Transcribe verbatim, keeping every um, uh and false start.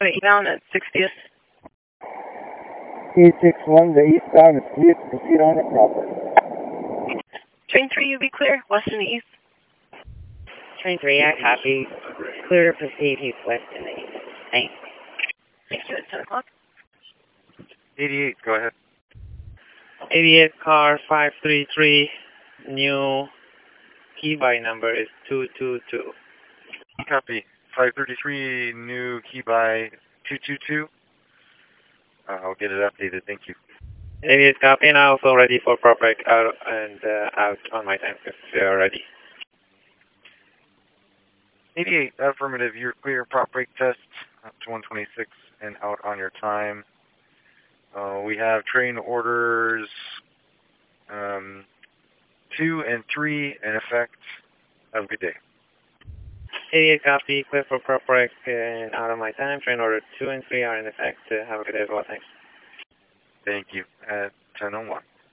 Eastbound at sixtieth. T six one, the eastbound is clear to proceed on the property. Train three, you'll be clear, west and east. Train three, I copy. Clear to proceed east, west, and east. Thanks. Thank you, at ten o'clock. eighty-eight, go ahead. eighty-eight car five three three, new key by number is two two two. Copy. five thirty-three, new key by two two two. Uh, I'll get it updated, thank you. eighty-eight copy, now also ready for prop break out and uh, out on my time if you're ready. eighty-eight, affirmative, you're clear, prop break test up to one twenty-six and out on your time. Uh, we have train orders um, two and three in effect. Have a good day. eighty-eight copy, clear for prop break and out on my time. Train order two and three are in effect. Uh, have a good day as well, thanks. Thank you. At ten oh one.